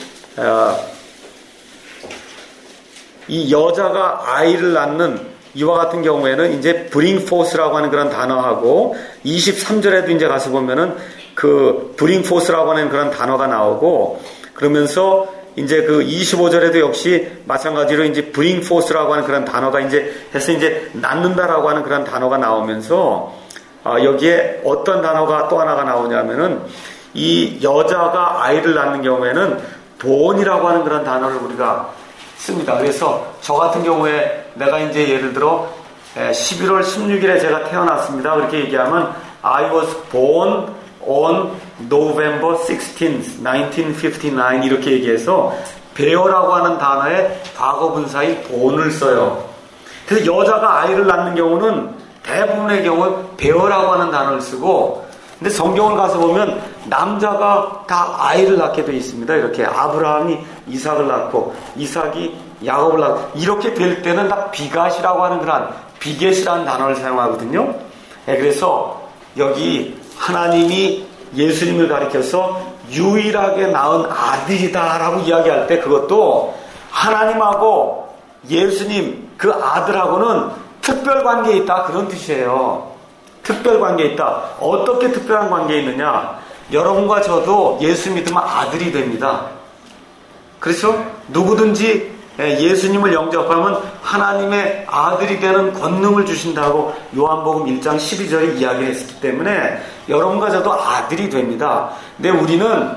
이 여자가 아이를 낳는 이와 같은 경우에는 이제 bring forth라고 하는 그런 단어하고 23절에도 이제 가서 보면은 그 bring forth라고 하는 그런 단어가 나오고 그러면서 이제 그 25절에도 역시 마찬가지로 이제 bring forth라고 하는 그런 단어가 이제 해서 이제 낳는다라고 하는 그런 단어가 나오면서 여기에 어떤 단어가 또 하나가 나오냐면은 이 여자가 아이를 낳는 경우에는 본이라고 하는 그런 단어를 우리가 씁니다. 그래서 저 같은 경우에 내가 이제 예를 들어 11월 16일에 제가 태어났습니다. 그렇게 얘기하면 I was born on November 16th, 1959 이렇게 얘기해서 bear라고 하는 단어에 과거 분사인 born을 써요. 그래서 여자가 아이를 낳는 경우는 대부분의 경우 bear라고 하는 단어를 쓰고 근데 성경을 가서 보면 남자가 다 아이를 낳게 되어 있습니다. 이렇게 아브라함이 이삭을 낳고 이삭이 야곱을 낳고 이렇게 될 때는 다 비갓이라고 하는 그런 비겟이라는 단어를 사용하거든요. 그래서 여기 하나님이 예수님을 가리켜서 유일하게 낳은 아들이다라고 이야기할 때 그것도 하나님하고 예수님 그 아들하고는 특별 관계에 있다 그런 뜻이에요. 특별 관계에 있다. 어떻게 특별한 관계에 있느냐? 여러분과 저도 예수 믿으면 아들이 됩니다. 그렇죠? 누구든지 예수님을 영접하면 하나님의 아들이 되는 권능을 주신다고 요한복음 1장 12절에 이야기했기 때문에 여러분과 저도 아들이 됩니다. 근데 우리는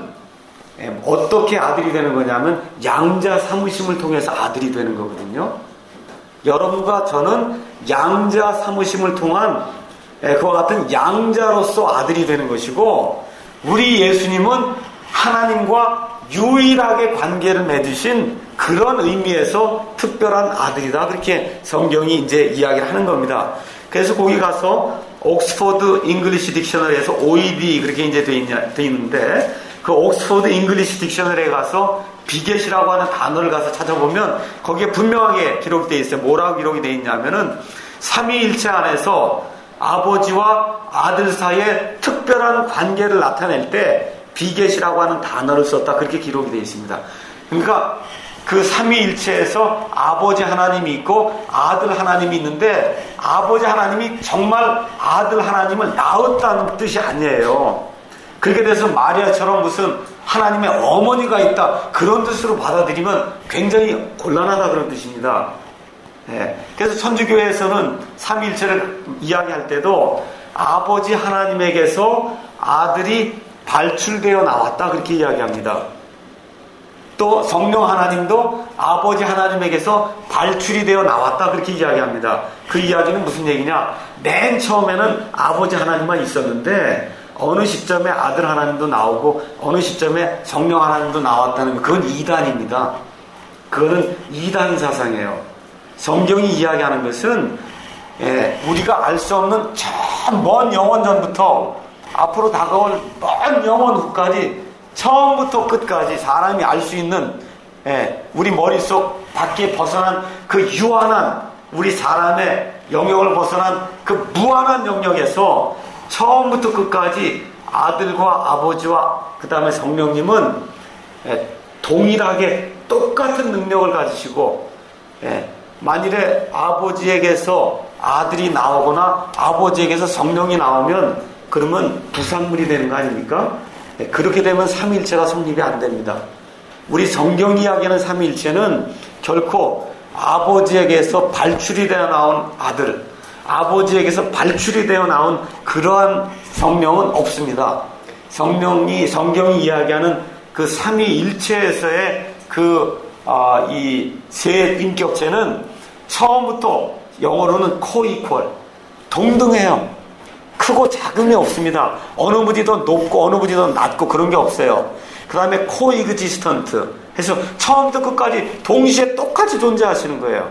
어떻게 아들이 되는 거냐면 양자 삼으심을 통해서 아들이 되는 거거든요. 여러분과 저는 양자 삼으심을 통한 그와 같은 양자로서 아들이 되는 것이고 우리 예수님은 하나님과 유일하게 관계를 맺으신 그런 의미에서 특별한 아들이다 그렇게 성경이 이제 이야기를 하는 겁니다. 그래서 거기 가서 옥스퍼드 잉글리시 딕셔너리에서 OED 그렇게 이제 돼 있는데 그 옥스포드 잉글리시 딕셔너리에 가서 비겟이라고 하는 단어를 가서 찾아보면 거기에 분명하게 기록되어 있어요. 뭐라고 기록이 되어 있냐면은 삼위일체 안에서 아버지와 아들 사이에 특별한 관계를 나타낼 때 비겟이라고 하는 단어를 썼다. 그렇게 기록이 되어 있습니다. 그러니까 그 삼위일체에서 아버지 하나님이 있고 아들 하나님이 있는데 아버지 하나님이 정말 아들 하나님을 낳았다는 뜻이 아니에요. 그렇게 돼서 마리아처럼 무슨 하나님의 어머니가 있다 그런 뜻으로 받아들이면 굉장히 곤란하다 그런 뜻입니다. 그래서 천주교에서는 삼위일체를 이야기할 때도 아버지 하나님에게서 아들이 발출되어 나왔다 그렇게 이야기합니다. 또 성령 하나님도 아버지 하나님에게서 발출이 되어 나왔다 그렇게 이야기합니다. 그 이야기는 무슨 얘기냐? 맨 처음에는 아버지 하나님만 있었는데 어느 시점에 아들 하나님도 나오고 어느 시점에 성령 하나님도 나왔다는 그건 이단입니다. 그거는 이단 사상이에요. 성경이 이야기하는 것은 우리가 알 수 없는 저 먼 영원 전부터 앞으로 다가올 먼 영원 후까지 처음부터 끝까지 사람이 알 수 있는 우리 머릿속 밖에 벗어난 그 유한한 우리 사람의 영역을 벗어난 그 무한한 영역에서 처음부터 끝까지 아들과 아버지와 그 다음에 성령님은 동일하게 똑같은 능력을 가지시고 만일에 아버지에게서 아들이 나오거나 아버지에게서 성령이 나오면 그러면 부산물이 되는 거 아닙니까? 그렇게 되면 삼위일체가 성립이 안 됩니다. 우리 성경 이야기하는 삼위일체는 결코 아버지에게서 발출이 되어 나온 아들, 아버지에게서 발출이 되어 나온 그러한 성령은 없습니다. 성경이 이야기하는 그 삼위일체에서의 이 세 인격체는 처음부터 영어로는 코이퀄, 동등해요. 크고 작음이 없습니다. 어느 분이 더 높고 어느 분이 더 낮고 그런 게 없어요. 그 다음에 코이그지스턴트 해서 처음부터 끝까지 동시에 똑같이 존재하시는 거예요.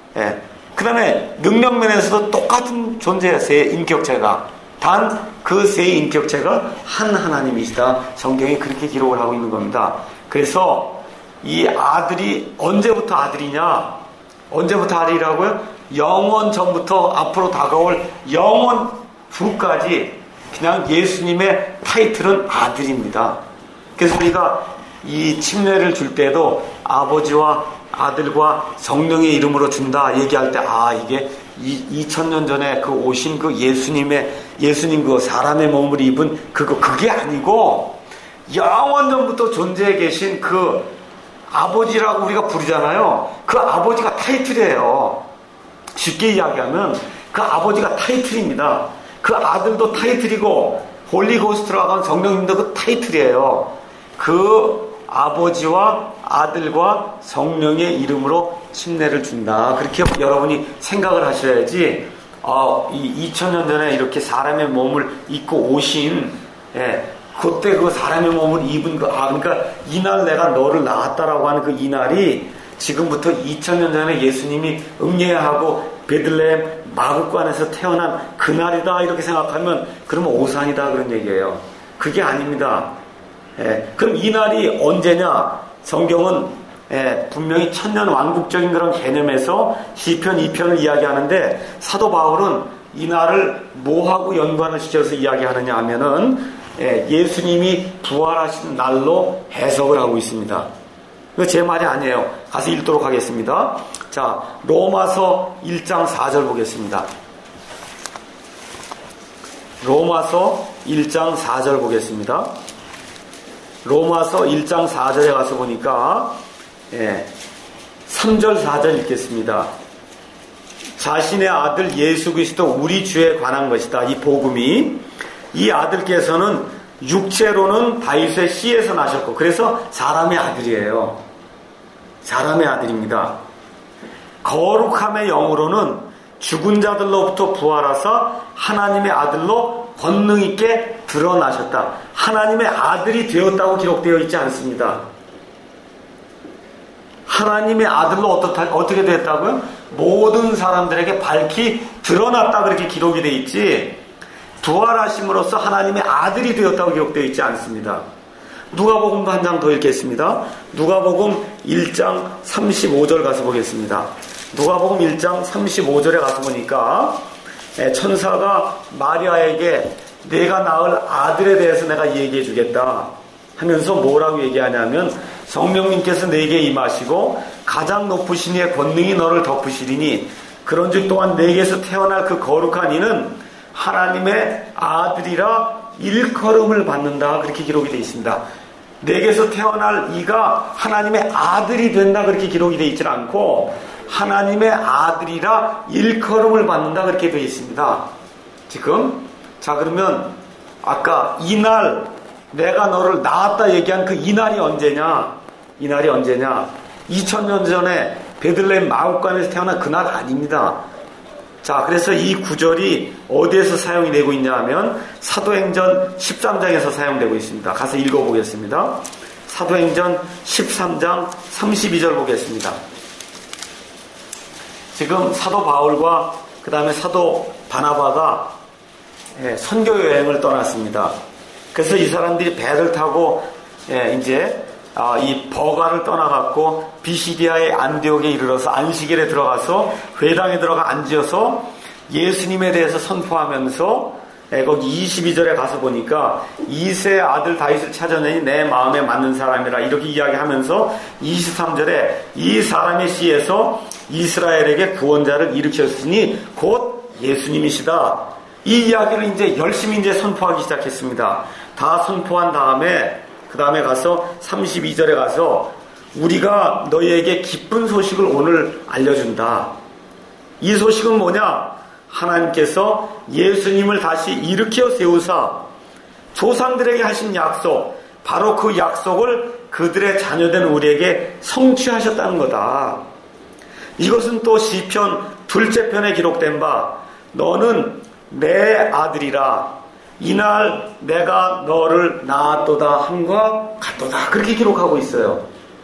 그 다음에 능력면에서도 똑같은 존재예요. 세 인격체가. 단 그 세 인격체가 한 하나님이시다. 성경이 그렇게 기록을 하고 있는 겁니다. 그래서 이 아들이 언제부터 아들이냐? 언제부터 아들이라고요? 영원 전부터 앞으로 다가올 영원 후까지 그냥 예수님의 타이틀은 아들입니다. 그래서 우리가 이 침례를 줄 때도 아버지와 아들과 성령의 이름으로 준다 얘기할 때 이게 2000년 전에 그 오신 그 예수님 그 사람의 몸을 입은 그게 아니고 영원 전부터 존재해 계신 그 아버지라고 우리가 부르잖아요. 그 아버지가 타이틀이에요. 쉽게 이야기하면 그 아버지가 타이틀입니다. 그 아들도 타이틀이고 홀리고스트라고 하는 성령님도 그 타이틀이에요. 그 아버지와 아들과 성령의 이름으로 침례를 준다. 그렇게 여러분이 생각을 하셔야지 이 2000년 전에 이렇게 사람의 몸을 입고 오신 그때 그 사람의 몸을 입은 그러니까 이날 내가 너를 낳았다라고 하는 그 이날이 지금부터 2000년 전에 예수님이 응예하고 베들레헴 마구간에서 태어난 그날이다 이렇게 생각하면 그러면 오산이다 그런 얘기예요. 그게 아닙니다. 그럼 이날이 언제냐? 성경은 분명히 천년 왕국적인 그런 개념에서 시편 2편을 이야기하는데 사도 바울은 이날을 뭐하고 연관을 시켜서 이야기하느냐 하면은 예수님이 부활하신 날로 해석을 하고 있습니다. 이거 제 말이 아니에요. 가서 읽도록 하겠습니다. 자, 로마서 1장 4절 보겠습니다. 로마서 1장 4절 보겠습니다. 로마서 1장 4절에 가서 보니까 3절 4절 읽겠습니다. 자신의 아들 예수 그리스도 우리 주에 관한 것이다. 이 복음이 이 아들께서는 육체로는 다윗의 씨에서 나셨고 그래서 사람의 아들이에요. 사람의 아들입니다. 거룩함의 영으로는 죽은 자들로부터 부활하사 하나님의 아들로 권능 있게 드러나셨다. 하나님의 아들이 되었다고 기록되어 있지 않습니다. 하나님의 아들로 어떻게 되었다고요? 모든 사람들에게 밝히 드러났다 그렇게 기록이 되어 있지 부활하심으로써 하나님의 아들이 되었다고 기록되어 있지 않습니다. 누가복음도 한 장 더 읽겠습니다. 누가복음 1장 35절 가서 보겠습니다. 누가복음 1장 35절에 가서 보니까 천사가 마리아에게 내가 낳을 아들에 대해서 내가 얘기해 주겠다 하면서 뭐라고 얘기하냐면 성령님께서 내게 임하시고 가장 높으신 이의 권능이 너를 덮으시리니 그런즉 또한 내게서 태어날 그 거룩한 이는 하나님의 아들이라 일컬음을 받는다. 그렇게 기록이 되어 있습니다. 내게서 태어날 이가 하나님의 아들이 된다. 그렇게 기록이 되어 있지 않고 하나님의 아들이라 일컬음을 받는다. 그렇게 되어 있습니다. 지금 자 그러면 아까 이날 내가 너를 낳았다 얘기한 그 이날이 언제냐? 이날이 언제냐? 2000년 전에 베들레헴 마구간에서 태어난 그날 아닙니다. 자, 그래서 이 구절이 어디에서 사용이 되고 있냐 하면 사도행전 13장에서 사용되고 있습니다. 가서 읽어보겠습니다. 사도행전 13장 32절 보겠습니다. 지금 사도 바울과 그 다음에 사도 바나바가 선교 여행을 떠났습니다. 그래서 이 사람들이 배를 타고 이제 이 버가를 떠나갔고 비시디아의 안디옥에 이르러서 안식일에 들어가서 회당에 들어가 앉아서 예수님에 대해서 선포하면서 거기 22절에 가서 보니까 이새의 아들 다윗을 찾아내니 내 마음에 맞는 사람이라 이렇게 이야기하면서 23절에 이 사람의 씨에서 이스라엘에게 구원자를 일으켰으니 곧 예수님이시다. 이 이야기를 이제 열심히 이제 선포하기 시작했습니다. 다 선포한 다음에 그 다음에 가서 32절에 가서 우리가 너희에게 기쁜 소식을 오늘 알려준다. 이 소식은 뭐냐? 하나님께서 예수님을 다시 일으켜 세우사 조상들에게 하신 약속, 바로 그 약속을 그들의 자녀된 우리에게 성취하셨다는 거다. 이것은 또 시편 둘째 편에 기록된 바 너는 내 아들이라 이날 내가 너를 낳았도다 함과 같도다. 그렇게 기록하고 있어요.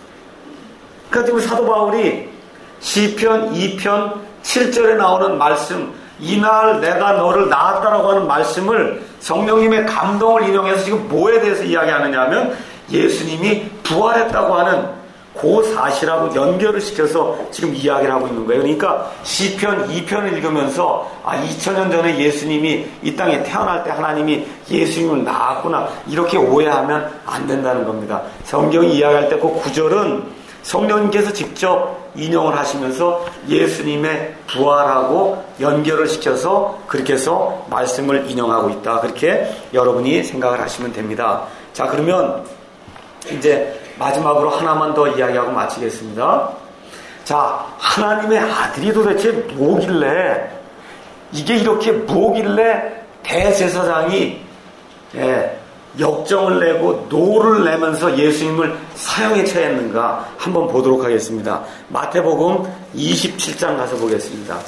그러니까 지금 사도 바울이 시편 2편 7절에 나오는 말씀, 이날 내가 너를 낳았다라고 하는 말씀을 성령님의 감동을 인용해서 지금 뭐에 대해서 이야기하느냐 하면 예수님이 부활했다고 하는 그 사실하고 연결을 시켜서 지금 이야기를 하고 있는 거예요. 그러니까 시편 2편을 읽으면서 2000년 전에 예수님이 이 땅에 태어날 때 하나님이 예수님을 낳았구나 이렇게 오해하면 안 된다는 겁니다. 성경이 이야기할 때 그 구절은 성령님께서 직접 인용을 하시면서 예수님의 부활하고 연결을 시켜서 그렇게 해서 말씀을 인용하고 있다. 그렇게 여러분이 생각을 하시면 됩니다. 자, 그러면 이제 마지막으로 하나만 더 이야기하고 마치겠습니다. 자, 하나님의 아들이 도대체 뭐길래 이게 이렇게 뭐길래 대제사장이 역정을 내고 노를 내면서 예수님을 사형에 처했는가 한번 보도록 하겠습니다. 마태복음 27장 가서 보겠습니다.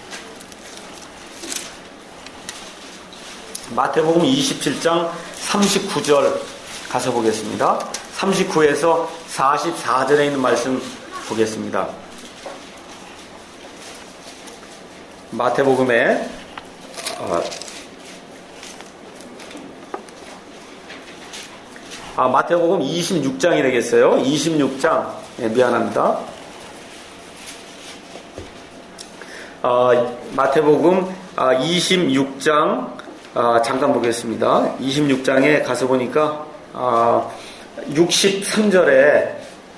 마태복음 27장 39절 가서 보겠습니다. 39에서 44절에 있는 말씀 보겠습니다. 마태복음에 마태복음 26장이 되겠어요. 26장. 미안합니다. 마태복음 26장 잠깐 보겠습니다. 26장에 가서 보니까 63절에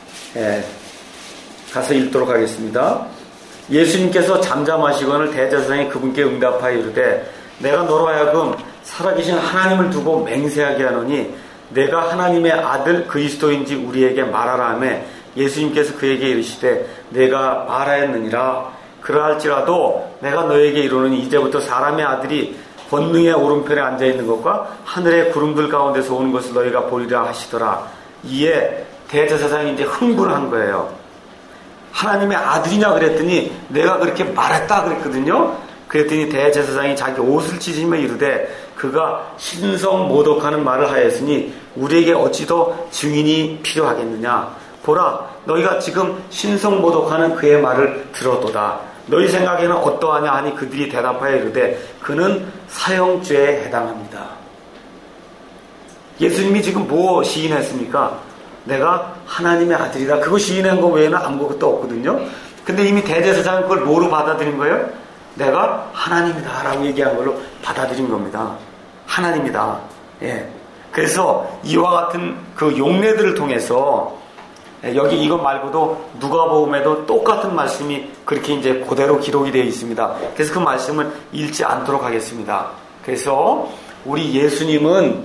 가서 읽도록 하겠습니다. 예수님께서 잠잠하시거늘 대제사장이 그분께 응답하여 이르되 내가 너로 하여금 살아계신 하나님을 두고 맹세하게 하노니 내가 하나님의 아들 그리스도인지 우리에게 말하라 하매 예수님께서 그에게 이르시되 내가 말하였느니라. 그러할지라도 내가 너에게 이르노니 이제부터 사람의 아들이 권능의 오른편에 앉아있는 것과 하늘의 구름들 가운데서 오는 것을 너희가 보리라 하시더라. 이에 대제사장이 이제 흥분한 거예요. 하나님의 아들이냐 그랬더니 내가 그렇게 말했다 그랬거든요. 그랬더니 대제사장이 자기 옷을 찢으며 이르되 그가 신성 모독하는 말을 하였으니 우리에게 어찌 더 증인이 필요하겠느냐. 보라, 너희가 지금 신성 모독하는 그의 말을 들었도다. 너희 생각에는 어떠하냐 하니 그들이 대답하여 이르되 그는 사형죄에 해당합니다. 예수님이 지금 뭐 시인했습니까? 내가 하나님의 아들이다. 그거 시인한 거 외에는 아무것도 없거든요. 근데 이미 대제사장은 그걸 뭐로 받아들인 거예요? 내가 하나님이다 라고 얘기한 걸로 받아들인 겁니다. 하나님이다. 예. 그래서 이와 같은 그 용례들을 통해서 여기 이것 말고도 누가복음에도 똑같은 말씀이 그렇게 이제 그대로 기록이 되어 있습니다. 그래서 그 말씀을 읽지 않도록 하겠습니다. 그래서 우리 예수님은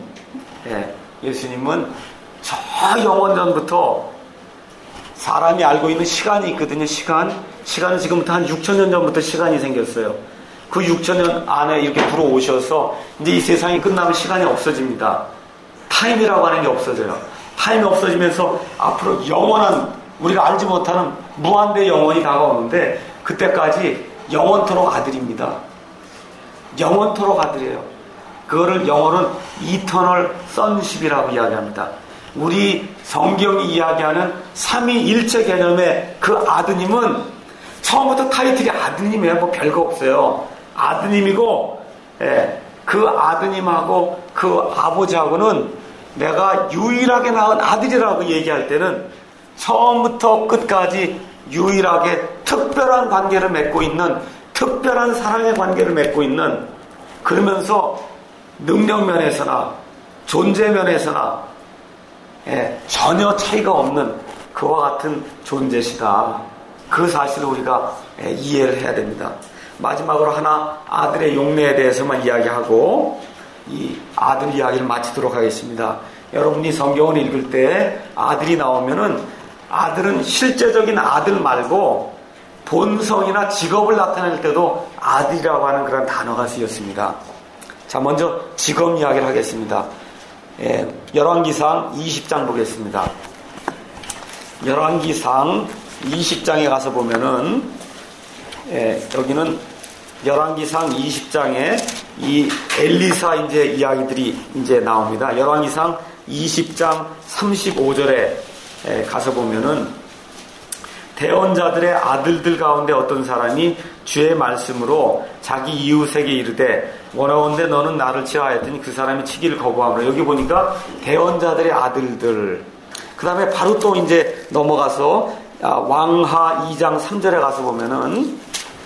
저 영원 전부터 사람이 알고 있는 시간이 있거든요. 시간은 지금부터 한 6,000년 전부터 시간이 생겼어요. 그 6,000년 안에 이렇게 들어오셔서 이제 이 세상이 끝나면 시간이 없어집니다. 타임이라고 하는 게 없어져요. 타임이 없어지면서 앞으로 영원한, 우리가 알지 못하는 무한대의 영원이 다가오는데 그때까지 영원토록 아들입니다. 영원토록 아들이에요. 그거를 영어로는 이터널 선십이라고 이야기합니다. 우리 성경이 이야기하는 삼위일체 개념의 그 아드님은 처음부터 타이틀이 아드님이에요. 뭐 별거 없어요. 아드님이고, 그 아드님하고 그 아버지하고는 내가 유일하게 낳은 아들이라고 얘기할 때는 처음부터 끝까지 유일하게 특별한 관계를 맺고 있는, 특별한 사랑의 관계를 맺고 있는, 그러면서 능력면에서나 존재면에서나 전혀 차이가 없는 그와 같은 존재시다. 그 사실을 우리가 이해를 해야 됩니다. 마지막으로 하나 아들의 용례에 대해서만 이야기하고 이 아들 이야기를 마치도록 하겠습니다. 여러분이 성경을 읽을 때 아들이 나오면은 아들은 실제적인 아들 말고 본성이나 직업을 나타낼 때도 아들이라고 하는 그런 단어가 쓰였습니다. 자, 먼저 직업 이야기를 하겠습니다. 열왕기상 20장 보겠습니다. 열왕기상 20장에 가서 보면은 여기는 열왕기상 20장에 이 엘리사 이제 이야기들이 이제 나옵니다. 열왕기상 20장 35절에 가서 보면은 대언자들의 아들들 가운데 어떤 사람이 주의 말씀으로 자기 이웃에게 이르되 원하건대 너는 나를 치하였더니 그 사람이 치기를 거부하므로. 여기 보니까 대언자들의 아들들. 그 다음에 바로 또 이제 넘어가서 왕하 2장 3절에 가서 보면은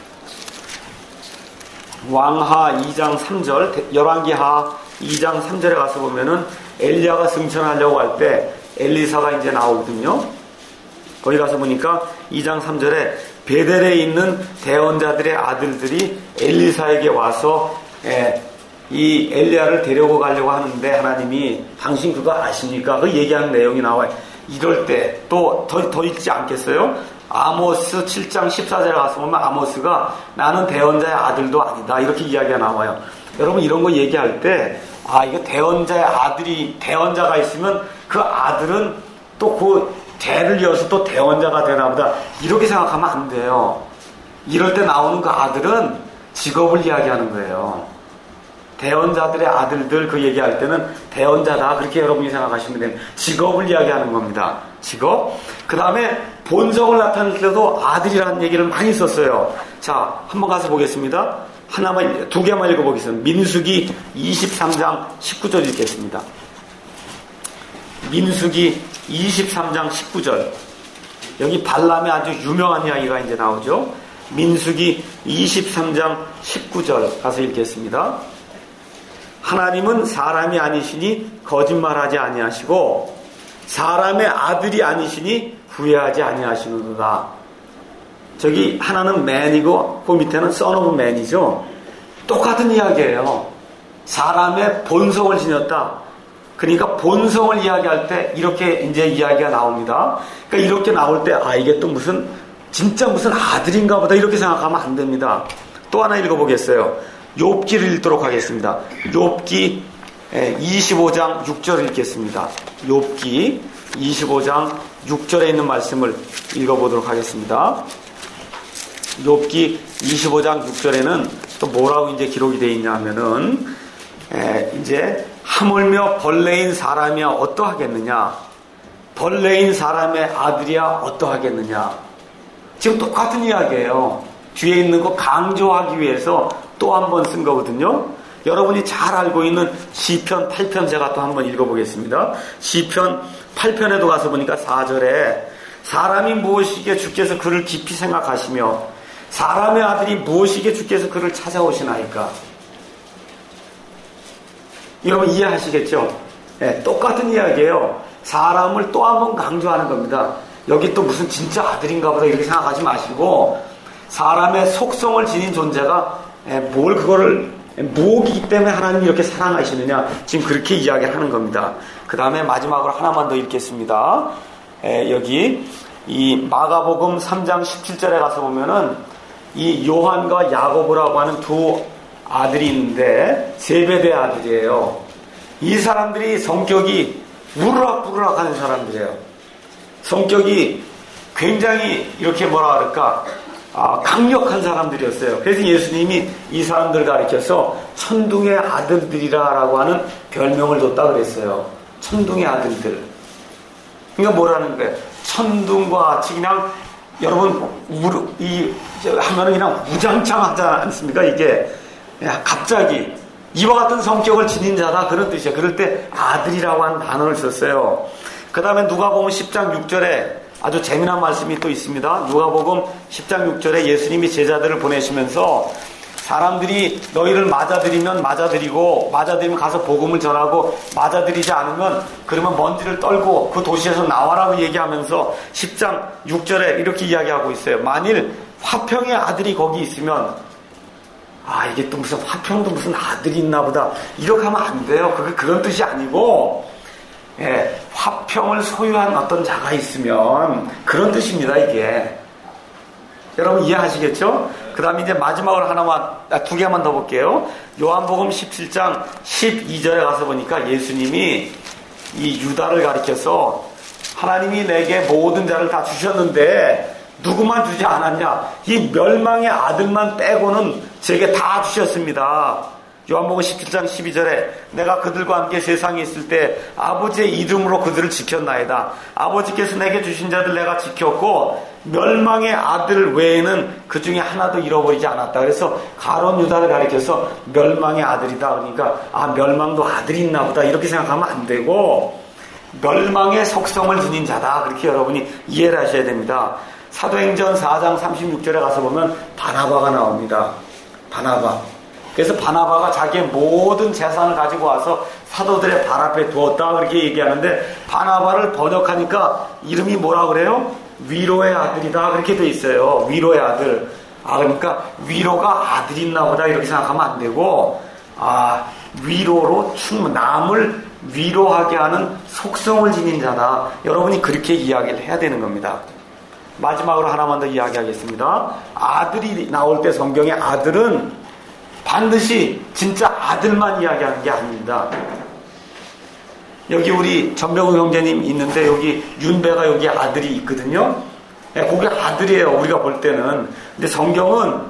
왕하 2장 3절, 열왕기하 2장 3절에 가서 보면은 엘리야가 승천하려고 할 때 엘리사가 이제 나오거든요. 거기 가서 보니까 2장 3절에 베델에 있는 대언자들의 아들들이 엘리사에게 와서 이 엘리야를 데려고 가려고 하는데 하나님이 당신 그거 아십니까? 그 얘기하는 내용이 나와요. 이럴 때 또 더 읽지 않겠어요? 아모스 7장 14절에 가서 보면 아모스가 나는 대언자의 아들도 아니다 이렇게 이야기가 나와요. 여러분 이런 거 얘기할 때 이거 대언자의 아들이 대언자가 있으면 그 아들은 또 그 대를 이어서 또 대언자가 되나 보다 이렇게 생각하면 안 돼요. 이럴 때 나오는 그 아들은 직업을 이야기하는 거예요. 대언자들의 아들들 그 얘기할 때는 대언자다 그렇게 여러분이 생각하시면 됩니다. 직업을 이야기하는 겁니다. 직업. 그 다음에 본성을 나타낼 때도 아들이라는 얘기를 많이 썼어요. 자, 한번 가서 보겠습니다. 두 개만 읽어보겠습니다. 민수기 23장 19절 읽겠습니다. 민수기 23장 19절. 여기 발람의 아주 유명한 이야기가 이제 나오죠. 민수기 23장 19절 가서 읽겠습니다. 하나님은 사람이 아니시니 거짓말하지 아니하시고 사람의 아들이 아니시니 후회하지 아니하시는도다. 저기 하나는 man이고 그 밑에는 son of man이죠. 똑같은 이야기예요. 사람의 본성을 지녔다. 그러니까 본성을 이야기할 때 이렇게 이제 이야기가 나옵니다. 그러니까 이렇게 나올 때 이게 또 진짜 무슨 아들인가 보다 이렇게 생각하면 안 됩니다. 또 하나 읽어보겠어요. 욥기를 읽도록 하겠습니다. 욥기 25장 6절 읽겠습니다. 욥기 25장 6절에 있는 말씀을 읽어보도록 하겠습니다. 욥기 25장 6절에는 또 뭐라고 이제 기록이 되어 있냐 하면은 이제 하물며 벌레인 사람이야 어떠하겠느냐, 벌레인 사람의 아들이야 어떠하겠느냐. 지금 똑같은 이야기예요. 뒤에 있는 거 강조하기 위해서 또 한 번 쓴 거거든요. 여러분이 잘 알고 있는 시편 8편 제가 또 한번 읽어보겠습니다. 시편 8편에도 가서 보니까 4절에 사람이 무엇이기에 주께서 그를 깊이 생각하시며 사람의 아들이 무엇이기에 주께서 그를 찾아오시나이까. 여러분 이해하시겠죠? 네, 똑같은 이야기예요. 사람을 또 한 번 강조하는 겁니다. 여기 또 무슨 진짜 아들인가 보다 이렇게 생각하지 마시고 사람의 속성을 지닌 존재가 뭘 그거를 무엇이기 때문에 하나님이 이렇게 사랑하시느냐 지금 그렇게 이야기를 하는 겁니다. 그 다음에 마지막으로 하나만 더 읽겠습니다. 여기 이 마가복음 3장 17절에 가서 보면은 이 요한과 야고보라고 하는 두 아들이 있는데 세베대 아들이에요. 이 사람들이 성격이 우르락부르락 하는 사람들이에요. 성격이 굉장히 이렇게 뭐라 그럴까 강력한 사람들이었어요. 그래서 예수님이 이 사람들 가리켜서 천둥의 아들들이라고 하는 별명을 줬다 그랬어요. 천둥의 아들들. 그러니까 뭐라는 거예요? 천둥과 같이 그냥 여러분 하면은 그냥 우장창 하지 않습니까? 이게 갑자기 이와 같은 성격을 지닌 자다 그런 뜻이에요. 그럴 때 아들이라고 하는 단어를 썼어요. 그 다음에 누가복음 10장 6절에 아주 재미난 말씀이 또 있습니다. 누가복음 10장 6절에 예수님이 제자들을 보내시면서 사람들이 너희를 맞아들이면 맞아들이고 맞아들이면 가서 복음을 전하고 맞아들이지 않으면 그러면 먼지를 떨고 그 도시에서 나와라고 얘기하면서 10장 6절에 이렇게 이야기하고 있어요. 만일 화평의 아들이 거기 있으면 이게 또 무슨 화평도 무슨 아들이 있나 보다 이렇게 하면 안 돼요. 그게 그런 뜻이 아니고 화평을 소유한 어떤 자가 있으면 그런 뜻입니다. 이게 여러분 이해하시겠죠? 그 다음에 이제 마지막으로 두 개만 더 볼게요. 요한복음 17장 12절에 가서 보니까 예수님이 이 유다를 가리켜서 하나님이 내게 모든 자를 다 주셨는데 누구만 주지 않았냐? 이 멸망의 아들만 빼고는 제게 다 주셨습니다. 요한복음 17장 12절에 내가 그들과 함께 세상에 있을 때 아버지의 이름으로 그들을 지켰나이다. 아버지께서 내게 주신 자들 내가 지켰고 멸망의 아들 외에는 그 중에 하나도 잃어버리지 않았다. 그래서 가룟 유다를 가리켜서 멸망의 아들이다. 그러니까 멸망도 아들이 있나 보다 이렇게 생각하면 안 되고 멸망의 속성을 지닌 자다. 그렇게 여러분이 이해를 하셔야 됩니다. 사도행전 4장 36절에 가서 보면 바나바가 나옵니다. 바나바. 그래서 바나바가 자기의 모든 재산을 가지고 와서 사도들의 발 앞에 두었다 그렇게 얘기하는데 바나바를 번역하니까 이름이 뭐라 그래요? 위로의 아들이다 그렇게 돼 있어요. 위로의 아들. 그러니까 위로가 아들이 있나 보다 이렇게 생각하면 안 되고 위로로 남을 위로하게 하는 속성을 지닌 자다. 여러분이 그렇게 이야기를 해야 되는 겁니다. 마지막으로 하나만 더 이야기하겠습니다. 아들이 나올 때 성경의 아들은 반드시 진짜 아들만 이야기하는 게 아닙니다. 여기 우리 전병우 형제님 있는데 여기 윤배가 여기 아들이 있거든요. 그게 아들이에요. 우리가 볼 때는. 근데 성경은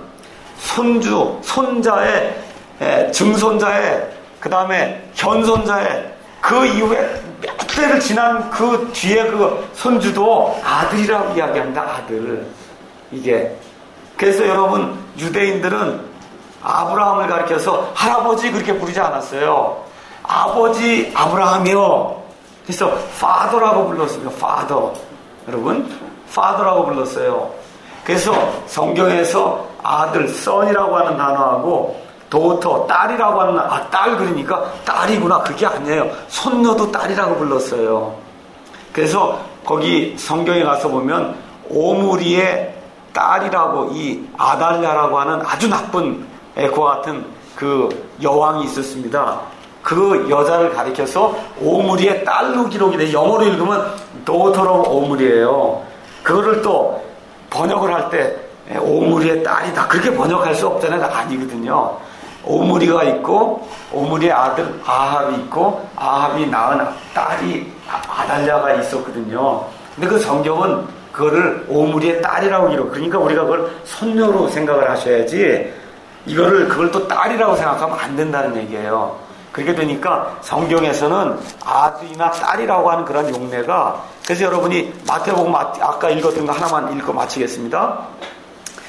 손자의 증손자의 그 다음에 현손자의 그 이후에 몇 대를 지난 그 뒤에 그 손주도 아들이라고 이야기합니다. 아들. 이게. 그래서 여러분 유대인들은 아브라함을 가리켜서 할아버지 그렇게 부르지 않았어요. 아버지 아브라함이요. 그래서 father라고 불렀습니다. father. 여러분 father라고 불렀어요. 그래서 성경에서 아들 son이라고 하는 단어하고 daughter 딸이라고 하는 딸 그러니까 딸이구나 그게 아니에요. 손녀도 딸이라고 불렀어요. 그래서 거기 성경에 가서 보면 오므리의 딸이라고 이 아달랴라고 하는 아주 나쁜 그와 같은 그 여왕이 있었습니다. 그 여자를 가리켜서 오므리의 딸로 기록이 돼. 영어로 읽으면 daughter of 오므리예요. 그거를 또 번역을 할 때 오므리의 딸이다 그렇게 번역할 수 없잖아요. 아니거든요. 오므리가 있고 오므리의 아들 아합이 있고 아합이 낳은 딸이 아달랴가 있었거든요. 근데 그 성경은 그거를 오므리의 딸이라고 기록. 그러니까 우리가 그걸 손녀로 생각을 하셔야지 그걸 또 딸이라고 생각하면 안 된다는 얘기예요. 그렇게 되니까 성경에서는 아들이나 딸이라고 하는 그런 용례가 그래서 여러분이 마태복음 아까 읽었던 거 하나만 읽고 마치겠습니다.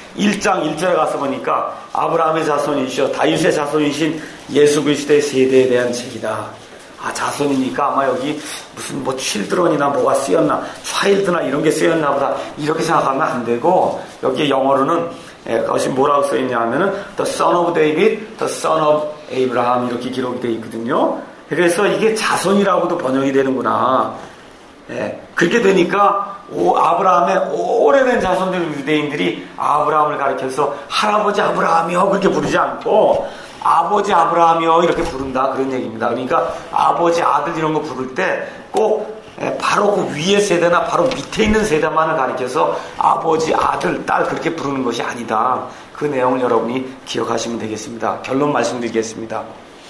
1장 1절에 가서 보니까 아브라함의 자손이시여 다윗의 자손이신 예수 그리스도의 세대에 대한 책이다. 자손이니까 아마 여기 무슨 뭐 칠드런이나 뭐가 쓰였나, 차일드나 이런 게 쓰였나 보다 이렇게 생각하면 안 되고, 여기 영어로는 그것이 뭐라고 써있냐 하면은 The son of David, the son of Abraham 이렇게 기록이 되어 있거든요. 그래서 이게 자손이라고도 번역이 되는구나. 그렇게 되니까 아브라함의 오래된 자손들 유대인들이 아브라함을 가리켜서 할아버지 아브라함이요 그렇게 부르지 않고 아버지 아브라함이요 이렇게 부른다, 그런 얘기입니다. 그러니까 아버지 아들 이런 거 부를 때 꼭 바로 그 위의 세대나 바로 밑에 있는 세대만을 가리켜서 아버지 아들 딸 그렇게 부르는 것이 아니다. 그 내용을 여러분이 기억하시면 되겠습니다. 결론 말씀드리겠습니다.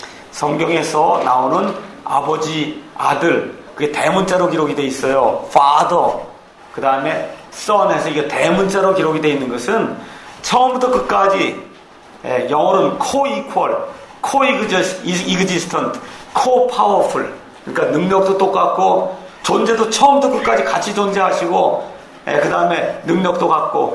성경에서 나오는 아버지 아들, 그게 대문자로 기록이 되어 있어요. Father, 그 다음에 Son에서 이게 대문자로 기록이 되어 있는 것은 처음부터 끝까지 영어로는 co-equal, co-existent, co-powerful, 그러니까 능력도 똑같고 존재도 처음부터 끝까지 같이 존재하시고 그 다음에 능력도 같고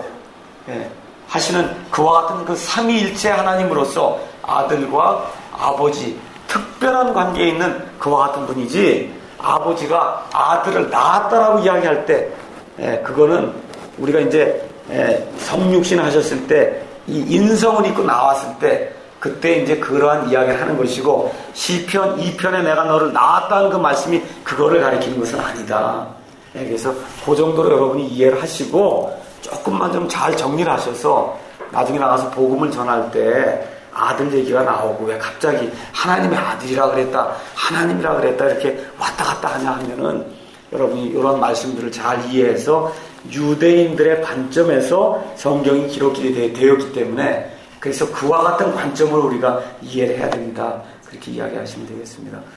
하시는 그와 같은 그 삼위일체 하나님으로서 아들과 아버지 특별한 관계에 있는 그와 같은 분이지, 아버지가 아들을 낳았다라고 이야기할 때 그거는 우리가 이제 성육신 하셨을 때 이 인성을 입고 나왔을 때 그때 이제 그러한 이야기를 하는 것이고, 시편 2편에 내가 너를 낳았다는 그 말씀이 그거를 가리키는 것은 아니다. 그래서 그 정도로 여러분이 이해를 하시고 조금만 좀 잘 정리를 하셔서 나중에 나가서 복음을 전할 때 아들 얘기가 나오고 왜 갑자기 하나님의 아들이라 그랬다, 하나님이라 그랬다 이렇게 왔다 갔다 하냐 하면은 여러분이 이런 말씀들을 잘 이해해서 유대인들의 관점에서 성경이 기록이 되었기 때문에, 그래서 그와 같은 관점으로 우리가 이해를 해야 됩니다. 그렇게 이야기하시면 되겠습니다.